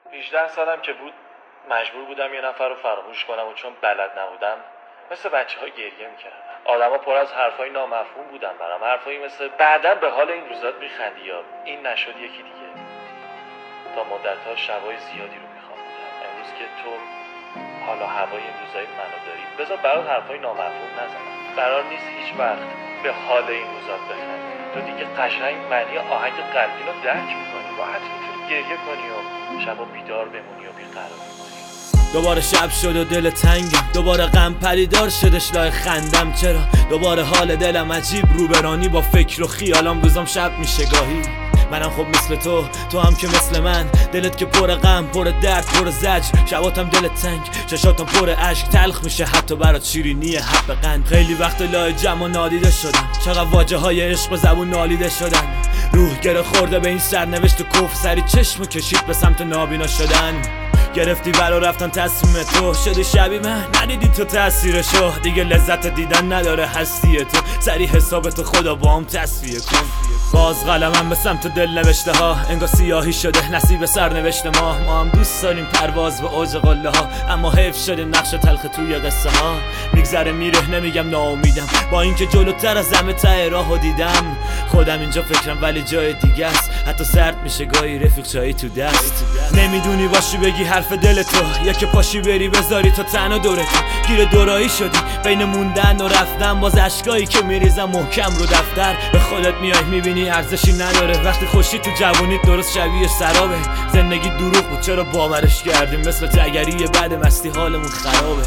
18 سالم که بود مجبور بودم یه نفر رو فراموش کنم و چون بلد نبودم مثل بچه‌ها گریه می‌کردم. آدما پر از حرفای نامفهوم بودن برام، حرفایی مثل بعداً به حال این روزات می‌خندی یا این نشد یکی دیگه. تا مدت‌ها شبای زیادی رو می‌خوابیدم. امروز که تو حالا هوای این روزای منو داری، بذار برات حرفای نامفهوم نزنم. قرار نیست هیچ وقت به حال این روزات بخندی. تو دیگه قشنگ معنی آهنگ قلبی رو درک می‌کنی. راحت می‌تونی گریه کنی و شبا بیدار بمونی و بیقرار بمونی. دوباره شب شد و دل تنگم، دوباره غم پریدار شدش لای خندم. چرا دوباره حال دلم عجیب، روبرانی با فکر و خیالام روزم شب میشه گاهی. منم خب مثل تو هم که مثل من، دلت که پر غم، پر درد، پر زجر، شباتم دلت تنگ، چشاتم پر اشک، تلخ میشه حتی برات شیرینی حب قند. خیلی وقت لای جمع و نادیده شدم، چقدر واجه های عشق زبون نالیده شدن. روح گره خورده به این سرنوشت کفر، سری چشمو کشید به سمت نابینا شدن. گرفتی برا رفتن تصمیم تو، شدی شبیه من ندیدی تو تاثیرشو، دیگه لذت دیدن نداره هستی تو، سری حسابت خدا با هم تصفیه کن. باز قلمم به سمت دل نوشته ها، انگار سیاهی شده نصیب سرنوشت ما هم دوست داریم پرواز به اوج قله ها، اما حیف شده نقش تلخ توی قصه ها. میگذره میره نمیگم ناامیدم، با اینکه جلوتر از همه ته راهو دیدم. خودم اینجا فکرم ولی جای دیگه است، حتی سرد میشه گاهی رفیق چایی تو دست. نمیدونی باشی بگی حرف دل تو، یا که پاشی بری بذاری تو تنها دورت، گیر دورایی شدی بین موندن و رفتن، باز اشکایی که میریزم محکم رو دفتر. به خودت میای میبینی ارزشی نداره، وقتی خوشی تو جوونیت درست شبیه سرابه. زندگی دروغ بود چرا باورش کردیم، مثل تگری بعد مستی حالمون خرابه.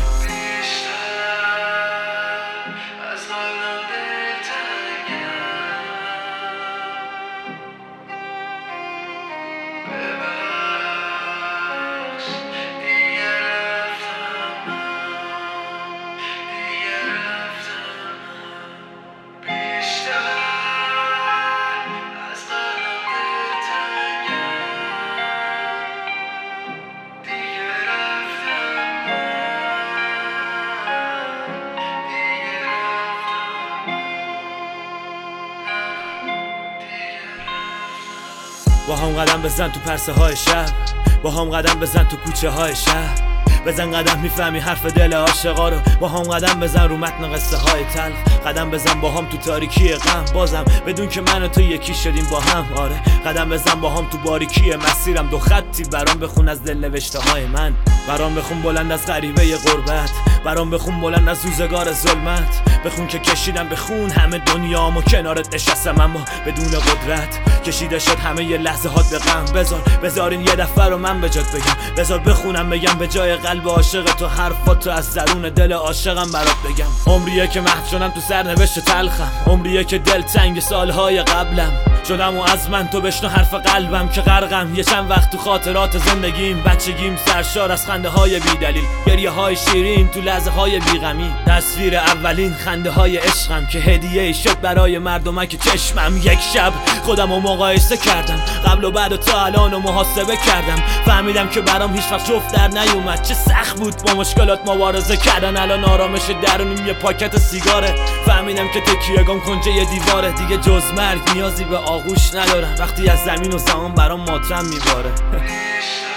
با هم قدم بزن تو پرسه های شب، با هم قدم بزن تو کوچه های شهر، بزن قدم میفهمی حرف دل عاشقا رو، با هم قدم بزن رو متن قصه های تلخ، قدم بزن با هم تو تاریکی غم، بازم بدون که من و تو یکی شدیم با هم. آره قدم بزن با هم تو باریکی مسیرم، دو خطی برام بخون از دل نوشته های من، برام بخون بلند از غریبه غربت، برام بخون بلند از روزگار ظلمت، بخون که کشیدم به خون همه دنیامو، کنارت نشستم اما بدون قدرت، کشیده شد همه ی لحظه هات به غم. بذارین یه دفعه رو من به جات بگم، بذار بخونم بگم به جای قلب عاشق تو حرفاتو از درون دل عاشقم برات بگم. عمریه که محو شدم تو سرنوشت تلخم، عمریه که دل تنگ سالهای قبلم شدم و از من تو بشنو حرف قلبم که غرقم یه چند وقت تو خاطرات زندگیم. بچگیم سرشار از خنده های بی دلیل، گریه های شیرین تو لحظه های بیغمی، تصویر اولین خنده های عشقم که هدیه ای شد برای مردمک چشمم. یک شب خودم رو مقایسه کردم، قبل و بعد و تا الان رو محاسبه کردم، فهمیدم که برام هیچ وقت جفت در نیومد، چه سخت بود با مشکلات مبارزه کردن. الان آرامش درونیم یه پاکت سیگاره، فهمیدم که تکیه‌گام کنجه یه دیواره، دیگه جز مرگ نیازی به آغوش ندارم، وقتی از زمین و زمان برام ماتم میباره.